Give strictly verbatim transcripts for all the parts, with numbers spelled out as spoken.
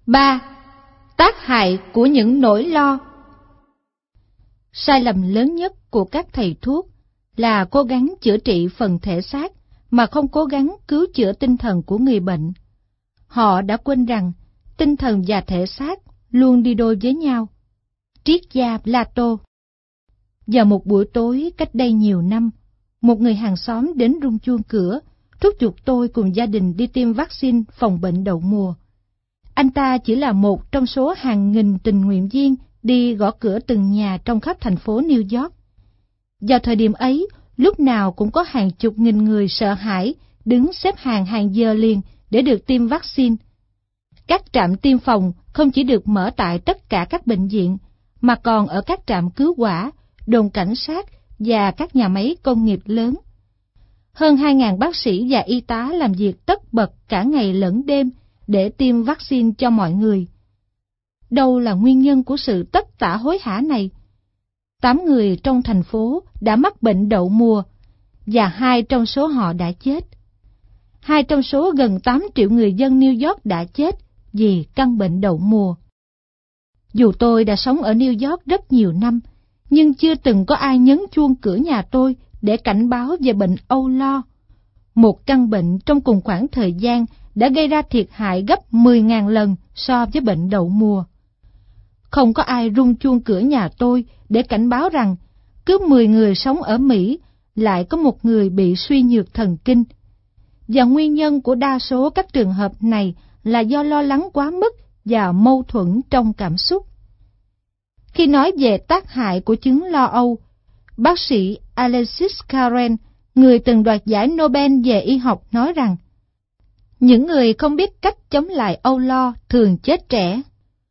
ba. Tác hại của những nỗi lo. Sai lầm lớn nhất của các thầy thuốc là cố gắng chữa trị phần thể xác mà không cố gắng cứu chữa tinh thần của người bệnh. Họ đã quên rằng tinh thần và thể xác luôn đi đôi với nhau. Triết gia Plato. Vào một buổi tối cách đây nhiều năm, một người hàng xóm đến rung chuông cửa, thúc giục tôi cùng gia đình đi tiêm vaccine phòng bệnh đậu mùa. Anh ta chỉ là một trong số hàng nghìn tình nguyện viên đi gõ cửa từng nhà trong khắp thành phố New York. Vào thời điểm ấy, lúc nào cũng có hàng chục nghìn người sợ hãi đứng xếp hàng hàng giờ liền để được tiêm vaccine. Các trạm tiêm phòng không chỉ được mở tại tất cả các bệnh viện, mà còn ở các trạm cứu hỏa, đồn cảnh sát và các nhà máy công nghiệp lớn. Hơn hai nghìn bác sĩ và y tá làm việc tất bật cả ngày lẫn đêm để tiêm vaccine cho mọi người. Đâu là nguyên nhân của sự tất tả hối hả này? Tám người trong thành phố đã mắc bệnh đậu mùa, và hai trong số họ đã chết. Hai trong số gần tám triệu người dân New York đã chết vì căn bệnh đậu mùa. Dù tôi đã sống ở New York rất nhiều năm, nhưng chưa từng có ai nhấn chuông cửa nhà tôi để cảnh báo về bệnh âu lo. Một căn bệnh trong cùng khoảng thời gian đã gây ra thiệt hại gấp mười nghìn lần so với bệnh đậu mùa. Không có ai rung chuông cửa nhà tôi để cảnh báo rằng cứ mười người sống ở Mỹ lại có một người bị suy nhược thần kinh. Và nguyên nhân của đa số các trường hợp này là do lo lắng quá mức và mâu thuẫn trong cảm xúc. Khi nói về tác hại của chứng lo âu, bác sĩ Alexis Carrel, người từng đoạt giải Nobel về y học, nói rằng những người không biết cách chống lại âu lo thường chết trẻ.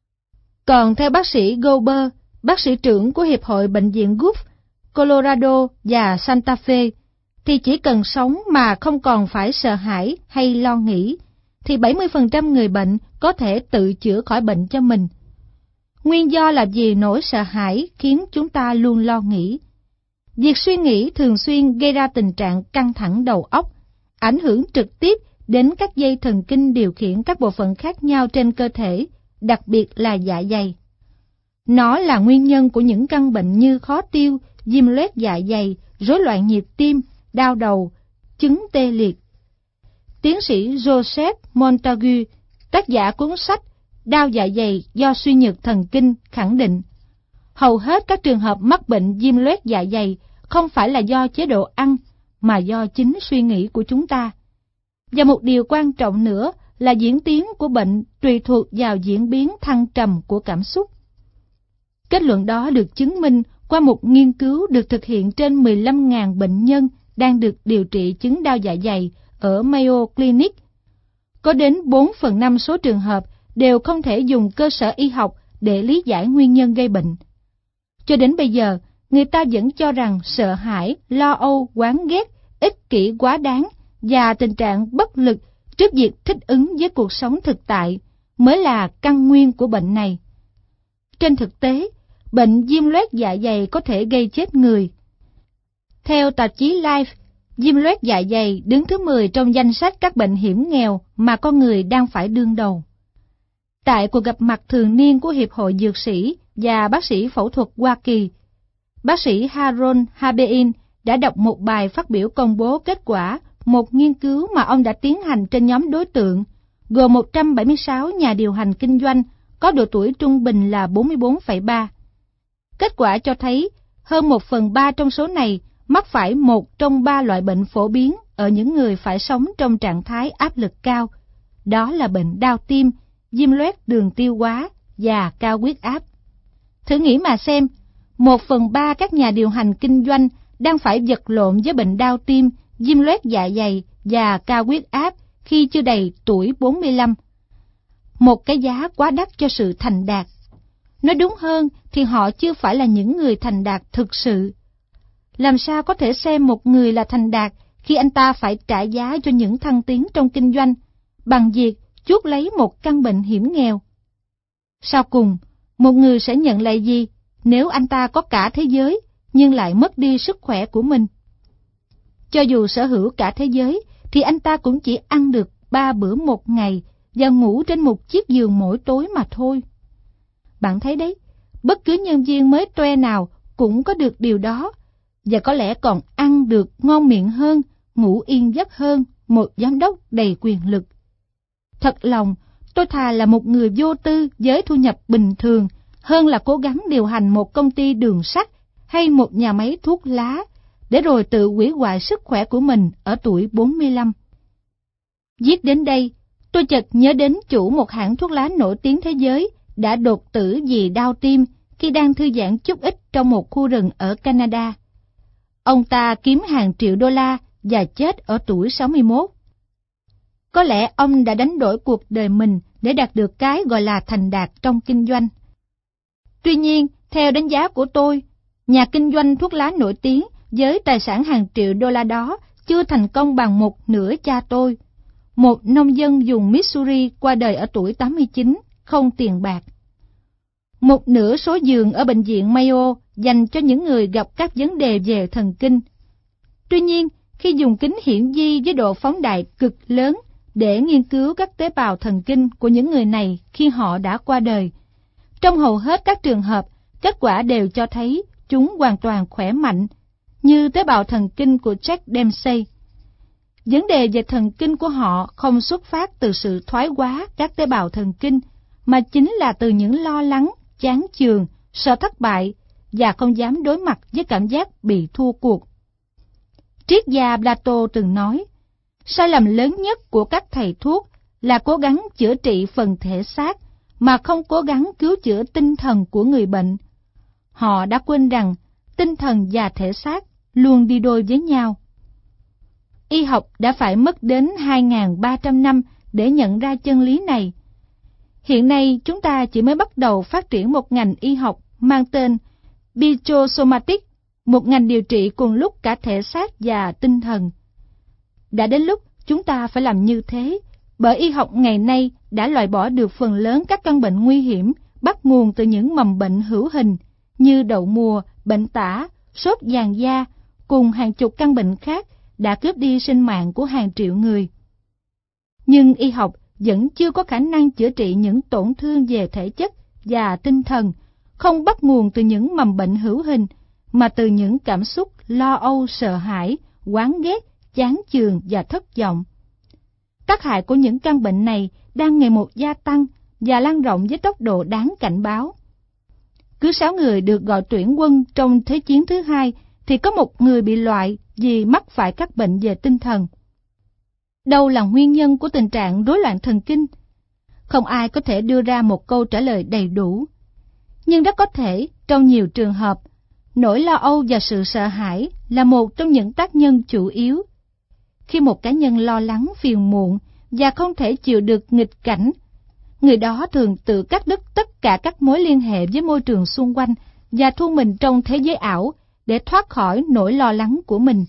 Còn theo bác sĩ Gober, bác sĩ trưởng của Hiệp hội Bệnh viện Gulf, Colorado và Santa Fe, thì chỉ cần sống mà không còn phải sợ hãi hay lo nghĩ, thì bảy mươi phần trăm người bệnh có thể tự chữa khỏi bệnh cho mình. Nguyên do là vì nỗi sợ hãi khiến chúng ta luôn lo nghĩ. Việc suy nghĩ thường xuyên gây ra tình trạng căng thẳng đầu óc, ảnh hưởng trực tiếp đến các dây thần kinh điều khiển các bộ phận khác nhau trên cơ thể, đặc biệt là dạ dày. Nó là nguyên nhân của những căn bệnh như khó tiêu, viêm loét dạ dày, rối loạn nhịp tim, đau đầu, chứng tê liệt. Tiến sĩ Joseph Montague, tác giả cuốn sách Đau dạ dày do suy nhược thần kinh, khẳng định hầu hết các trường hợp mắc bệnh viêm loét dạ dày không phải là do chế độ ăn, mà do chính suy nghĩ của chúng ta. Và một điều quan trọng nữa là diễn tiến của bệnh tùy thuộc vào diễn biến thăng trầm của cảm xúc. Kết luận đó được chứng minh qua một nghiên cứu được thực hiện trên mười lăm nghìn bệnh nhân đang được điều trị chứng đau dạ dày ở Mayo Clinic. Có đến bốn phần năm số trường hợp đều không thể dùng cơ sở y học để lý giải nguyên nhân gây bệnh. Cho đến bây giờ, người ta vẫn cho rằng sợ hãi, lo âu, oán ghét, ích kỷ quá đáng và tình trạng bất lực trước việc thích ứng với cuộc sống thực tại mới là căn nguyên của bệnh này. Trên thực tế, bệnh viêm loét dạ dày có thể gây chết người. Theo tạp chí Life, viêm loét dạ dày đứng thứ mười trong danh sách các bệnh hiểm nghèo mà con người đang phải đương đầu. Tại cuộc gặp mặt thường niên của Hiệp hội Dược sĩ và Bác sĩ Phẫu thuật Hoa Kỳ, bác sĩ Harold Habein đã đọc một bài phát biểu công bố kết quả một nghiên cứu mà ông đã tiến hành trên nhóm đối tượng, gồm một trăm bảy mươi sáu nhà điều hành kinh doanh có độ tuổi trung bình là bốn mươi bốn phẩy ba. Kết quả cho thấy hơn một phần ba trong số này mắc phải một trong ba loại bệnh phổ biến ở những người phải sống trong trạng thái áp lực cao. Đó là bệnh đau tim, viêm loét đường tiêu hóa và cao huyết áp. Thử nghĩ mà xem, một phần ba các nhà điều hành kinh doanh đang phải vật lộn với bệnh đau tim, viêm loét dạ dày và cao huyết áp khi chưa đầy tuổi bốn mươi lăm. Một cái giá quá đắt cho sự thành đạt. Nói đúng hơn thì họ chưa phải là những người thành đạt thực sự. Làm sao có thể xem một người là thành đạt khi anh ta phải trả giá cho những thăng tiến trong kinh doanh bằng việc chuốc lấy một căn bệnh hiểm nghèo? Sau cùng, một người sẽ nhận lại gì nếu anh ta có cả thế giới nhưng lại mất đi sức khỏe của mình? Cho dù sở hữu cả thế giới thì anh ta cũng chỉ ăn được ba bữa một ngày và ngủ trên một chiếc giường mỗi tối mà thôi. Bạn thấy đấy, bất cứ nhân viên mới toe nào cũng có được điều đó, và có lẽ còn ăn được ngon miệng hơn, ngủ yên giấc hơn một giám đốc đầy quyền lực. Thật lòng, tôi thà là một người vô tư với thu nhập bình thường hơn là cố gắng điều hành một công ty đường sắt hay một nhà máy thuốc lá, để rồi tự hủy hoại sức khỏe của mình ở tuổi bốn mươi lăm. Viết đến đây, tôi chợt nhớ đến chủ một hãng thuốc lá nổi tiếng thế giới đã đột tử vì đau tim khi đang thư giãn chút ít trong một khu rừng ở Canada. Ông ta kiếm hàng triệu đô la và chết ở tuổi sáu mươi mốt. Có lẽ ông đã đánh đổi cuộc đời mình để đạt được cái gọi là thành đạt trong kinh doanh. Tuy nhiên, theo đánh giá của tôi, nhà kinh doanh thuốc lá nổi tiếng với tài sản hàng triệu đô la đó chưa thành công bằng một nửa cha tôi, một nông dân vùng Missouri qua đời ở tuổi tám mươi chín, không tiền bạc. Một nửa số giường ở bệnh viện Mayo dành cho những người gặp các vấn đề về thần kinh. Tuy nhiên, khi dùng kính hiển vi với độ phóng đại cực lớn để nghiên cứu các tế bào thần kinh của những người này khi họ đã qua đời, trong hầu hết các trường hợp, kết quả đều cho thấy chúng hoàn toàn khỏe mạnh, như tế bào thần kinh của Jack Dempsey. Vấn đề về thần kinh của họ không xuất phát từ sự thoái hóa các tế bào thần kinh, mà chính là từ những lo lắng, chán chường, sợ thất bại và không dám đối mặt với cảm giác bị thua cuộc. Triết gia Plato từng nói, sai lầm lớn nhất của các thầy thuốc là cố gắng chữa trị phần thể xác mà không cố gắng cứu chữa tinh thần của người bệnh. Họ đã quên rằng tinh thần và thể xác luôn đi đôi với nhau. Y học đã phải mất đến hai nghìn ba trăm năm để nhận ra chân lý này. Hiện nay chúng ta chỉ mới bắt đầu phát triển một ngành y học mang tên Psychosomatic, một ngành điều trị cùng lúc cả thể xác và tinh thần. Đã đến lúc chúng ta phải làm như thế, bởi y học ngày nay đã loại bỏ được phần lớn các căn bệnh nguy hiểm bắt nguồn từ những mầm bệnh hữu hình như đậu mùa, bệnh tả, sốt vàng da, cùng hàng chục căn bệnh khác đã cướp đi sinh mạng của hàng triệu người. Nhưng y học vẫn chưa có khả năng chữa trị những tổn thương về thể chất và tinh thần, không bắt nguồn từ những mầm bệnh hữu hình, mà từ những cảm xúc lo âu, sợ hãi, oán ghét, chán chường và thất vọng. Tác hại của những căn bệnh này đang ngày một gia tăng và lan rộng với tốc độ đáng cảnh báo. Cứ sáu người được gọi tuyển quân trong Thế chiến thứ hai thì có một người bị loại vì mắc phải các bệnh về tinh thần. Đâu là nguyên nhân của tình trạng rối loạn thần kinh? Không ai có thể đưa ra một câu trả lời đầy đủ. Nhưng rất có thể, trong nhiều trường hợp, nỗi lo âu và sự sợ hãi là một trong những tác nhân chủ yếu. Khi một cá nhân lo lắng, phiền muộn và không thể chịu được nghịch cảnh, người đó thường tự cắt đứt tất cả các mối liên hệ với môi trường xung quanh và thu mình trong thế giới ảo để thoát khỏi nỗi lo lắng của mình.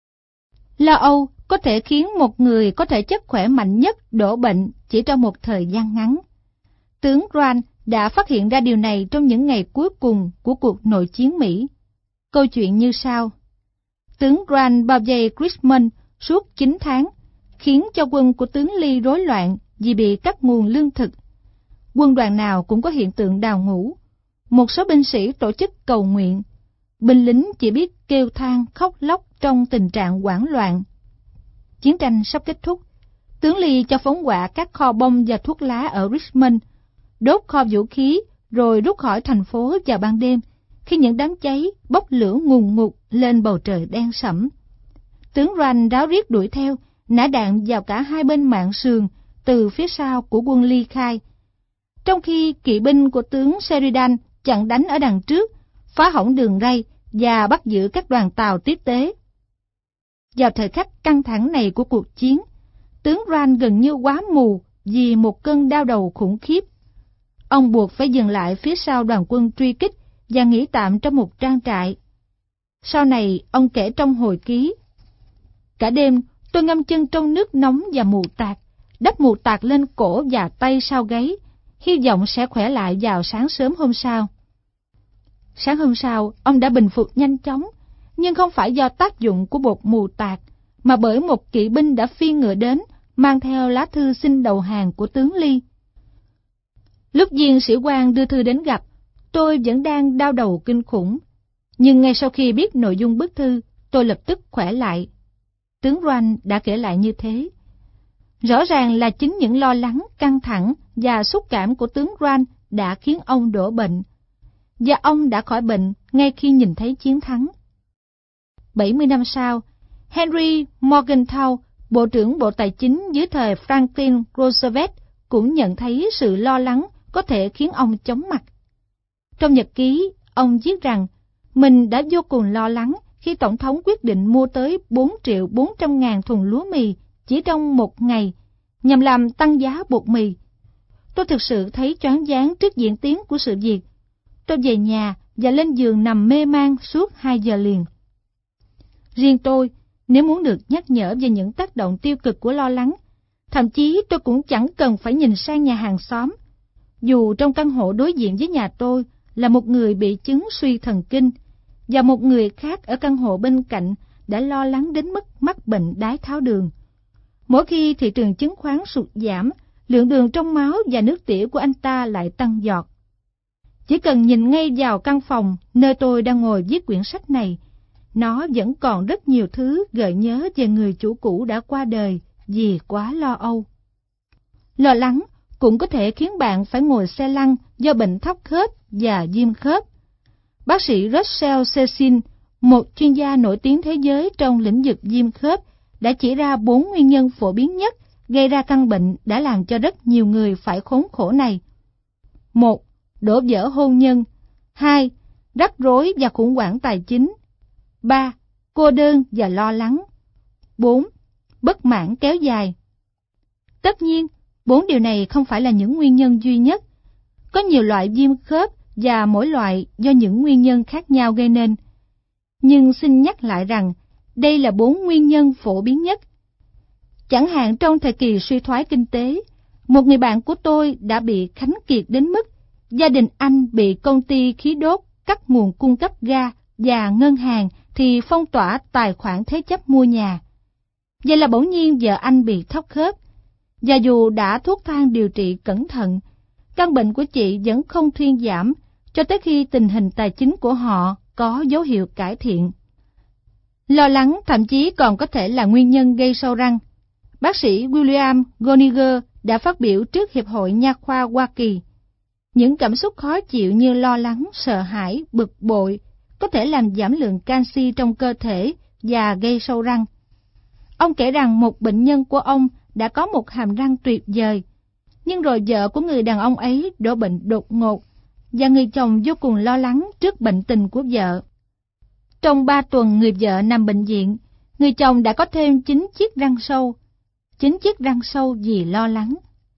Lo âu có thể khiến một người có thể chất khỏe mạnh nhất đổ bệnh chỉ trong một thời gian ngắn. Tướng Grant đã phát hiện ra điều này trong những ngày cuối cùng của cuộc nội chiến Mỹ. Câu chuyện như sau. Tướng Grant bao vây Richmond suốt chín tháng, khiến cho quân của tướng Lee rối loạn vì bị cắt nguồn lương thực. Quân đoàn nào cũng có hiện tượng đào ngũ. Một số binh sĩ tổ chức cầu nguyện. Binh lính chỉ biết kêu than khóc lóc trong tình trạng hoảng loạn. Chiến tranh sắp kết thúc. Tướng Lee cho phóng hỏa các kho bom và thuốc lá ở Richmond, đốt kho vũ khí rồi rút khỏi thành phố vào ban đêm khi những đám cháy bốc lửa ngùn ngụt lên bầu trời đen sẫm. Tướng Grant ráo riết đuổi theo, nã đạn vào cả hai bên mạn sườn từ phía sau của quân ly khai, trong khi kỵ binh của tướng Sheridan chặn đánh ở đằng trước, phá hỏng đường ray và bắt giữ các đoàn tàu tiếp tế. Vào thời khắc căng thẳng này của cuộc chiến, tướng Grant gần như quá mù vì một cơn đau đầu khủng khiếp. Ông buộc phải dừng lại phía sau đoàn quân truy kích và nghỉ tạm trong một trang trại. Sau này, ông kể trong hồi ký, cả đêm tôi ngâm chân trong nước nóng và mù tạt, đắp mù tạt lên cổ và tay sau gáy, hy vọng sẽ khỏe lại vào sáng sớm hôm sau. Sáng hôm sau, ông đã bình phục nhanh chóng, nhưng không phải do tác dụng của bột mù tạt, mà bởi một kỵ binh đã phi ngựa đến, mang theo lá thư xin đầu hàng của tướng Ly. Lúc viên sĩ quan đưa thư đến gặp, tôi vẫn đang đau đầu kinh khủng. Nhưng ngay sau khi biết nội dung bức thư, tôi lập tức khỏe lại. Tướng Roan đã kể lại như thế. Rõ ràng là chính những lo lắng, căng thẳng và xúc cảm của tướng Roan đã khiến ông đổ bệnh. Và ông đã khỏi bệnh ngay khi nhìn thấy chiến thắng. bảy mươi năm sau, Henry Morgenthau, Bộ trưởng Bộ Tài chính dưới thời Franklin Roosevelt, cũng nhận thấy sự lo lắng có thể khiến ông chóng mặt. Trong nhật ký, ông viết rằng mình đã vô cùng lo lắng khi Tổng thống quyết định mua tới bốn triệu bốn trăm ngàn thùng lúa mì chỉ trong một ngày nhằm làm tăng giá bột mì. Tôi thực sự thấy choáng váng trước diễn tiến của sự việc. Tôi về nhà và lên giường nằm mê man suốt hai giờ liền. Riêng tôi, nếu muốn được nhắc nhở về những tác động tiêu cực của lo lắng, thậm chí tôi cũng chẳng cần phải nhìn sang nhà hàng xóm. Dù trong căn hộ đối diện với nhà tôi là một người bị chứng suy thần kinh, và một người khác ở căn hộ bên cạnh đã lo lắng đến mức mắc bệnh đái tháo đường. Mỗi khi thị trường chứng khoán sụt giảm, lượng đường trong máu và nước tiểu của anh ta lại tăng giọt. Chỉ cần nhìn ngay vào căn phòng nơi tôi đang ngồi viết quyển sách này, nó vẫn còn rất nhiều thứ gợi nhớ về người chủ cũ đã qua đời vì quá lo âu. Lo lắng cũng có thể khiến bạn phải ngồi xe lăn do bệnh thấp khớp và viêm khớp. Bác sĩ Russell Cecil, một chuyên gia nổi tiếng thế giới trong lĩnh vực viêm khớp, đã chỉ ra bốn nguyên nhân phổ biến nhất gây ra căn bệnh đã làm cho rất nhiều người phải khốn khổ này. một. Đổ vỡ hôn nhân. hai. Rắc rối và khủng hoảng tài chính. ba. Cô đơn và lo lắng. bốn. Bất mãn kéo dài. Tất nhiên, bốn điều này không phải là những nguyên nhân duy nhất. Có nhiều loại viêm khớp và mỗi loại do những nguyên nhân khác nhau gây nên. Nhưng xin nhắc lại rằng, đây là bốn nguyên nhân phổ biến nhất. Chẳng hạn trong thời kỳ suy thoái kinh tế, một người bạn của tôi đã bị khánh kiệt đến mức gia đình anh bị công ty khí đốt cắt nguồn cung cấp ga và ngân hàng thì phong tỏa tài khoản thế chấp mua nhà. Vậy là bỗng nhiên vợ anh bị thóc khớp, và dù đã thuốc thang điều trị cẩn thận, căn bệnh của chị vẫn không thuyên giảm cho tới khi tình hình tài chính của họ có dấu hiệu cải thiện. Lo lắng thậm chí còn có thể là nguyên nhân gây sâu răng. Bác sĩ William Goniger đã phát biểu trước Hiệp hội Nha khoa Hoa Kỳ. Những cảm xúc khó chịu như lo lắng, sợ hãi, bực bội có thể làm giảm lượng canxi trong cơ thể và gây sâu răng. Ông kể rằng một bệnh nhân của ông đã có một hàm răng tuyệt vời, nhưng rồi vợ của người đàn ông ấy đổ bệnh đột ngột, và người chồng vô cùng lo lắng trước bệnh tình của vợ. Trong ba tuần người vợ nằm bệnh viện, người chồng đã có thêm chín chiếc răng sâu. Chín chiếc răng sâu vì lo lắng.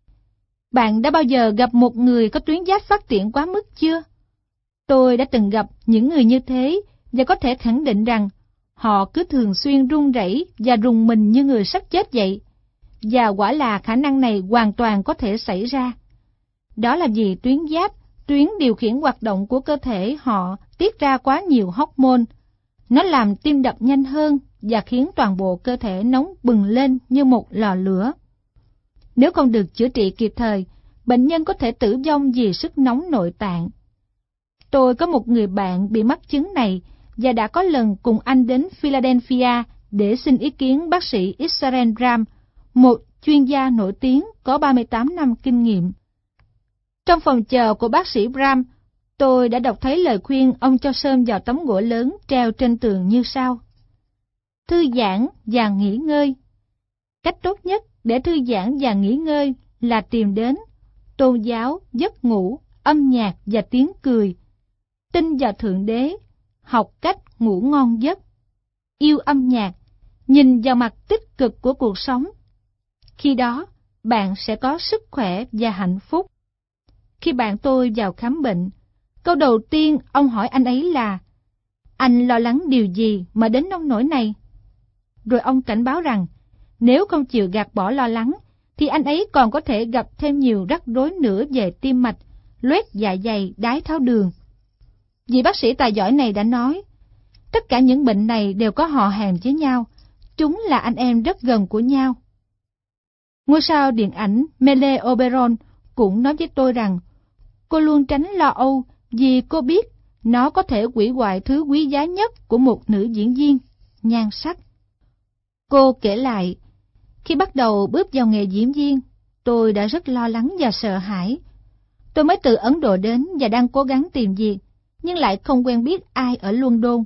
Bạn đã bao giờ gặp một người có tuyến giáp phát triển quá mức chưa? Tôi đã từng gặp những người như thế và có thể khẳng định rằng họ cứ thường xuyên run rẩy và rùng mình như người sắp chết vậy. Và quả là khả năng này hoàn toàn có thể xảy ra. Đó là vì tuyến giáp, tuyến điều khiển hoạt động của cơ thể họ tiết ra quá nhiều hormone. Nó làm tim đập nhanh hơn và khiến toàn bộ cơ thể nóng bừng lên như một lò lửa. Nếu không được chữa trị kịp thời, bệnh nhân có thể tử vong vì sức nóng nội tạng. Tôi có một người bạn bị mắc chứng này và đã có lần cùng anh đến Philadelphia để xin ý kiến bác sĩ Israel Ram, một chuyên gia nổi tiếng có ba mươi tám năm kinh nghiệm. Trong phòng chờ của bác sĩ Ram, tôi đã đọc thấy lời khuyên ông cho sơm vào tấm gỗ lớn treo trên tường như sau: thư giãn và nghỉ ngơi. Cách tốt nhất để thư giãn và nghỉ ngơi là tìm đến tôn giáo, giấc ngủ, âm nhạc và tiếng cười, tin vào Thượng Đế, học cách ngủ ngon giấc, yêu âm nhạc, nhìn vào mặt tích cực của cuộc sống. Khi đó, bạn sẽ có sức khỏe và hạnh phúc. Khi bạn tôi vào khám bệnh, câu đầu tiên ông hỏi anh ấy là: anh lo lắng điều gì mà đến nông nỗi này? Rồi ông cảnh báo rằng nếu không chịu gạt bỏ lo lắng, thì anh ấy còn có thể gặp thêm nhiều rắc rối nữa về tim mạch, loét dạ dày, đái tháo đường. Vị bác sĩ tài giỏi này đã nói, tất cả những bệnh này đều có họ hàng với nhau, chúng là anh em rất gần của nhau. Ngôi sao điện ảnh Mele Oberon cũng nói với tôi rằng cô luôn tránh lo âu vì cô biết nó có thể hủy hoại thứ quý giá nhất của một nữ diễn viên, nhan sắc. Cô kể lại, khi bắt đầu bước vào nghề diễn viên, tôi đã rất lo lắng và sợ hãi. Tôi mới từ Ấn Độ đến và đang cố gắng tìm việc, nhưng lại không quen biết ai ở London.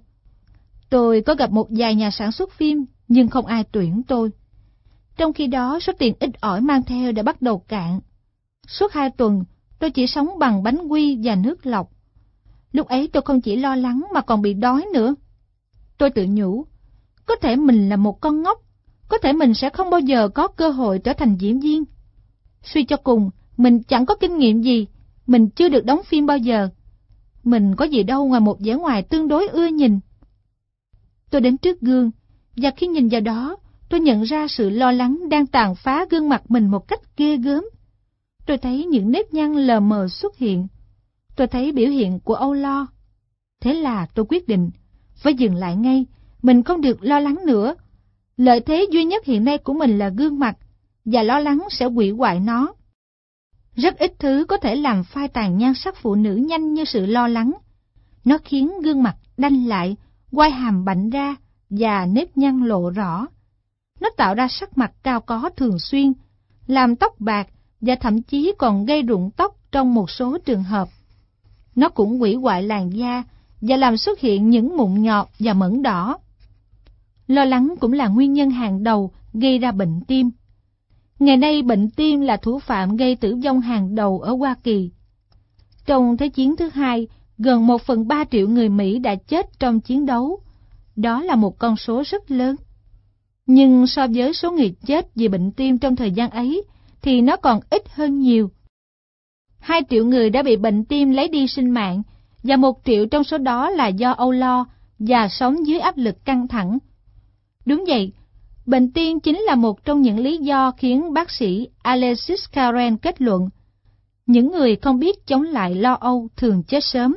Tôi có gặp một vài nhà sản xuất phim, nhưng không ai tuyển tôi. Trong khi đó, số tiền ít ỏi mang theo đã bắt đầu cạn. Suốt hai tuần, tôi chỉ sống bằng bánh quy và nước lọc. Lúc ấy tôi không chỉ lo lắng mà còn bị đói nữa. Tôi tự nhủ, có thể mình là một con ngốc, có thể mình sẽ không bao giờ có cơ hội trở thành diễn viên. Suy cho cùng, mình chẳng có kinh nghiệm gì, mình chưa được đóng phim bao giờ. Mình có gì đâu ngoài một vẻ ngoài tương đối ưa nhìn. Tôi đến trước gương, và khi nhìn vào đó, tôi nhận ra sự lo lắng đang tàn phá gương mặt mình một cách ghê gớm. Tôi thấy những nếp nhăn lờ mờ xuất hiện. Tôi thấy biểu hiện của âu lo. Thế là tôi quyết định, phải dừng lại ngay, mình không được lo lắng nữa. Lợi thế duy nhất hiện nay của mình là gương mặt, và lo lắng sẽ hủy hoại nó. Rất ít thứ có thể làm phai tàn nhan sắc phụ nữ nhanh như sự lo lắng. Nó khiến gương mặt đanh lại, quai hàm bạnh ra và nếp nhăn lộ rõ. Nó tạo ra sắc mặt cao có thường xuyên, làm tóc bạc và thậm chí còn gây rụng tóc trong một số trường hợp. Nó cũng hủy hoại làn da và làm xuất hiện những mụn nhọt và mẩn đỏ. Lo lắng cũng là nguyên nhân hàng đầu gây ra bệnh tim. Ngày nay bệnh tim là thủ phạm gây tử vong hàng đầu ở Hoa Kỳ. Trong Thế chiến thứ hai, gần một phần ba triệu người Mỹ đã chết trong chiến đấu. Đó là một con số rất lớn. Nhưng so với số người chết vì bệnh tim trong thời gian ấy, thì nó còn ít hơn nhiều. Hai triệu người đã bị bệnh tim lấy đi sinh mạng, và một triệu trong số đó là do âu lo và sống dưới áp lực căng thẳng. Đúng vậy, bệnh tim chính là một trong những lý do khiến bác sĩ Alexis Carrel kết luận, những người không biết chống lại lo âu thường chết sớm.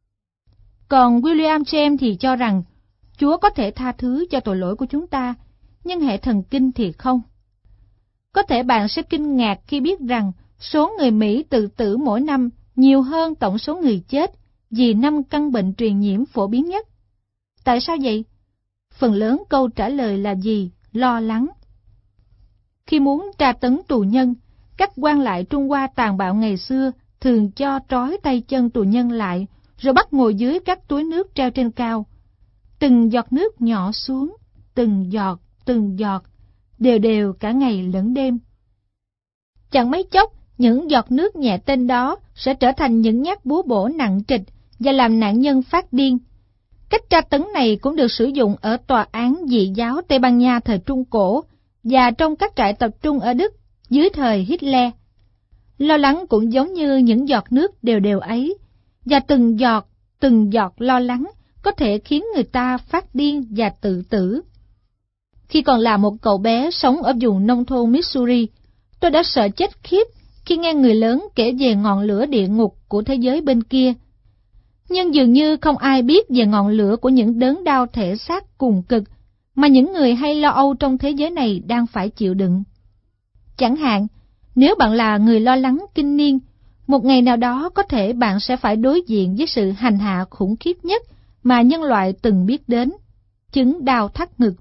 Còn William James thì cho rằng, Chúa có thể tha thứ cho tội lỗi của chúng ta, nhưng hệ thần kinh thì không. Có thể bạn sẽ kinh ngạc khi biết rằng số người Mỹ tự tử mỗi năm nhiều hơn tổng số người chết vì năm căn bệnh truyền nhiễm phổ biến nhất. Tại sao vậy? Phần lớn câu trả lời là gì? Lo lắng. Khi muốn tra tấn tù nhân, các quan lại Trung Hoa tàn bạo ngày xưa thường cho trói tay chân tù nhân lại, rồi bắt ngồi dưới các túi nước treo trên cao. Từng giọt nước nhỏ xuống, từng giọt, từng giọt, đều đều cả ngày lẫn đêm. Chẳng mấy chốc, những giọt nước nhẹ tên đó sẽ trở thành những nhát búa bổ nặng trịch và làm nạn nhân phát điên. Cách tra tấn này cũng được sử dụng ở tòa án dị giáo Tây Ban Nha thời Trung Cổ và trong các trại tập trung ở Đức dưới thời Hitler. Lo lắng cũng giống như những giọt nước đều đều ấy, và từng giọt, từng giọt lo lắng có thể khiến người ta phát điên và tự tử. Khi còn là một cậu bé sống ở vùng nông thôn Missouri, tôi đã sợ chết khiếp khi nghe người lớn kể về ngọn lửa địa ngục của thế giới bên kia. Nhưng dường như không ai biết về ngọn lửa của những đớn đau thể xác cùng cực mà những người hay lo âu trong thế giới này đang phải chịu đựng. Chẳng hạn, nếu bạn là người lo lắng kinh niên, một ngày nào đó có thể bạn sẽ phải đối diện với sự hành hạ khủng khiếp nhất mà nhân loại từng biết đến, chứng đau thắt ngực.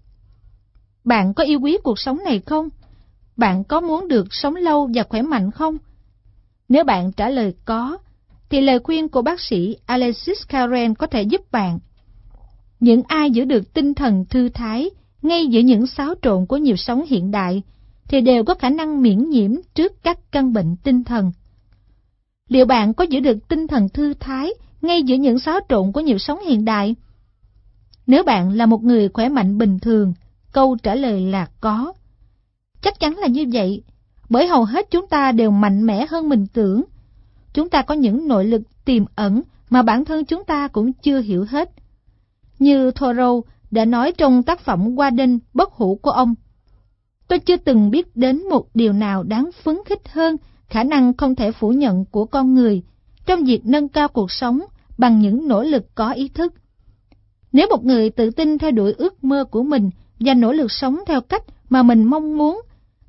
Bạn có yêu quý cuộc sống này không? Bạn có muốn được sống lâu và khỏe mạnh không? Nếu bạn trả lời có, thì lời khuyên của bác sĩ Alexis Carrel có thể giúp bạn. Những ai giữ được tinh thần thư thái ngay giữa những xáo trộn của nhịp sống hiện đại thì đều có khả năng miễn nhiễm trước các căn bệnh tinh thần. Liệu bạn có giữ được tinh thần thư thái ngay giữa những xáo trộn của nhịp sống hiện đại? Nếu bạn là một người khỏe mạnh bình thường, câu trả lời là có. Chắc chắn là như vậy, bởi hầu hết chúng ta đều mạnh mẽ hơn mình tưởng. Chúng ta có những nội lực tiềm ẩn mà bản thân chúng ta cũng chưa hiểu hết. Như Thoreau đã nói trong tác phẩm Qua đêm bất hủ của ông, tôi chưa từng biết đến một điều nào đáng phấn khích hơn khả năng không thể phủ nhận của con người trong việc nâng cao cuộc sống bằng những nỗ lực có ý thức. Nếu một người tự tin theo đuổi ước mơ của mình và nỗ lực sống theo cách mà mình mong muốn,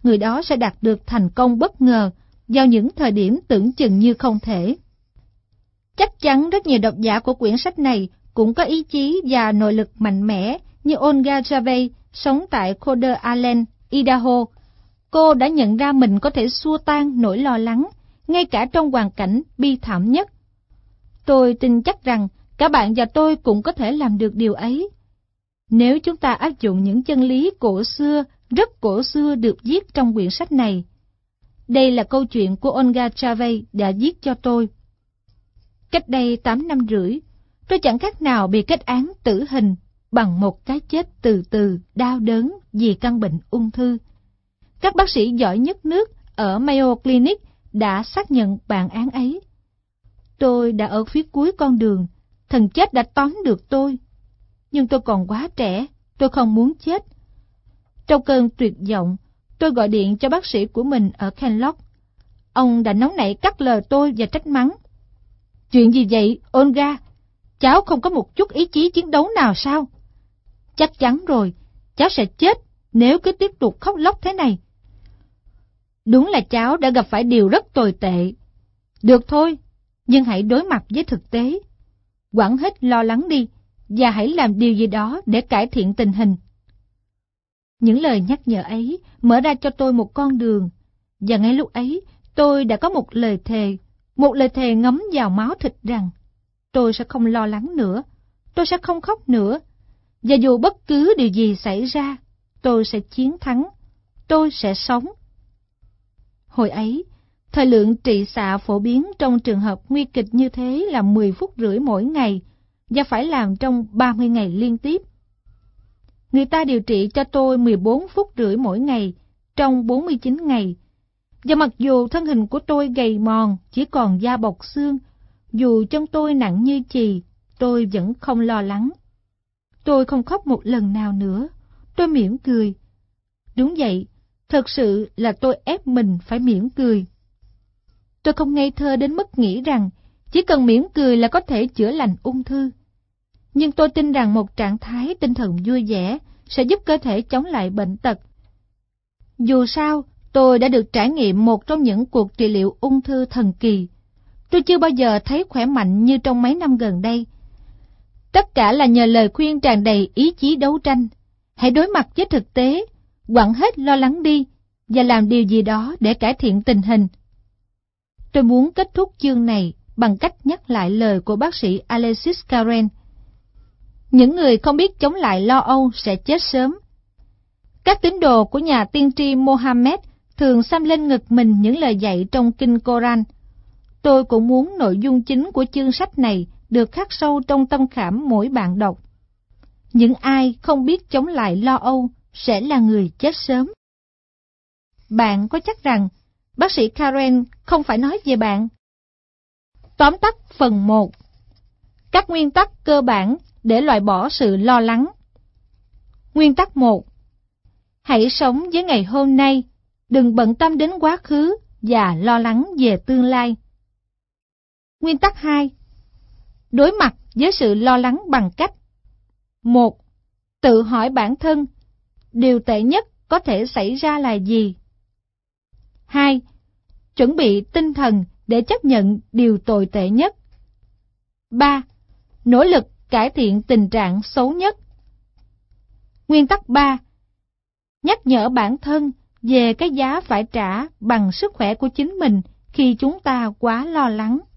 người đó sẽ đạt được thành công bất ngờ vào những thời điểm tưởng chừng như không thể. Chắc chắn rất nhiều độc giả của quyển sách này cũng có ý chí và nội lực mạnh mẽ như Olga Jarvey sống tại Coeur d'Alene, Idaho. Cô đã nhận ra mình có thể xua tan nỗi lo lắng, ngay cả trong hoàn cảnh bi thảm nhất. Tôi tin chắc rằng cả bạn và tôi cũng có thể làm được điều ấy. Nếu chúng ta áp dụng những chân lý cổ xưa, rất cổ xưa được viết trong quyển sách này. Đây là câu chuyện của Olga Jarvey đã viết cho tôi. Cách đây tám năm rưỡi, tôi chẳng khác nào bị kết án tử hình bằng một cái chết từ từ đau đớn vì căn bệnh ung thư. Các bác sĩ giỏi nhất nước ở Mayo Clinic đã xác nhận bản án ấy. Tôi đã ở phía cuối con đường, thần chết đã tóm được tôi. Nhưng tôi còn quá trẻ, tôi không muốn chết. Trong cơn tuyệt vọng, tôi gọi điện cho bác sĩ của mình ở Kenlock. Ông đã nóng nảy cắt lời tôi và trách mắng. Chuyện gì vậy, Olga? Cháu không có một chút ý chí chiến đấu nào sao? Chắc chắn rồi, cháu sẽ chết nếu cứ tiếp tục khóc lóc thế này. Đúng là cháu đã gặp phải điều rất tồi tệ. Được thôi, nhưng hãy đối mặt với thực tế. Quẳng hết lo lắng đi, và hãy làm điều gì đó để cải thiện tình hình. Những lời nhắc nhở ấy mở ra cho tôi một con đường, và ngay lúc ấy tôi đã có một lời thề, một lời thề ngấm vào máu thịt rằng tôi sẽ không lo lắng nữa, tôi sẽ không khóc nữa, và dù bất cứ điều gì xảy ra, tôi sẽ chiến thắng, tôi sẽ sống. Hồi ấy, thời lượng trị xạ phổ biến trong trường hợp nguy kịch như thế là mười phút rưỡi mỗi ngày, và phải làm trong ba mươi ngày liên tiếp. Người ta điều trị cho tôi mười bốn phút rưỡi mỗi ngày, trong bốn mươi chín ngày. Và mặc dù thân hình của tôi gầy mòn, chỉ còn da bọc xương, dù chân tôi nặng như chì, tôi vẫn không lo lắng. Tôi không khóc một lần nào nữa, tôi mỉm cười. Đúng vậy, thật sự là tôi ép mình phải mỉm cười. Tôi không ngây thơ đến mức nghĩ rằng chỉ cần mỉm cười là có thể chữa lành ung thư. Nhưng tôi tin rằng một trạng thái tinh thần vui vẻ sẽ giúp cơ thể chống lại bệnh tật. Dù sao, tôi đã được trải nghiệm một trong những cuộc trị liệu ung thư thần kỳ. Tôi chưa bao giờ thấy khỏe mạnh như trong mấy năm gần đây. Tất cả là nhờ lời khuyên tràn đầy ý chí đấu tranh. Hãy đối mặt với thực tế, quẳng hết lo lắng đi, và làm điều gì đó để cải thiện tình hình. Tôi muốn kết thúc chương này bằng cách nhắc lại lời của bác sĩ Alexis Carrel. Những người không biết chống lại lo âu sẽ chết sớm. Các tín đồ của nhà tiên tri Mohammed thường xăm lên ngực mình những lời dạy trong kinh Koran. Tôi cũng muốn nội dung chính của chương sách này được khắc sâu trong tâm khảm mỗi bạn đọc. Những ai không biết chống lại lo âu sẽ là người chết sớm. Bạn có chắc rằng bác sĩ Karen không phải nói về bạn? Tóm tắt phần một. Các nguyên tắc cơ bản để loại bỏ sự lo lắng. Nguyên tắc một. Hãy sống với ngày hôm nay, đừng bận tâm đến quá khứ và lo lắng về tương lai. Nguyên tắc hai. Đối mặt với sự lo lắng bằng cách: một. Tự hỏi bản thân, điều tệ nhất có thể xảy ra là gì? Hai. Chuẩn bị tinh thần để chấp nhận điều tồi tệ nhất. Ba. Nỗ lực cải thiện tình trạng xấu nhất. Nguyên tắc ba. Nhắc nhở bản thân về cái giá phải trả bằng sức khỏe của chính mình khi chúng ta quá lo lắng.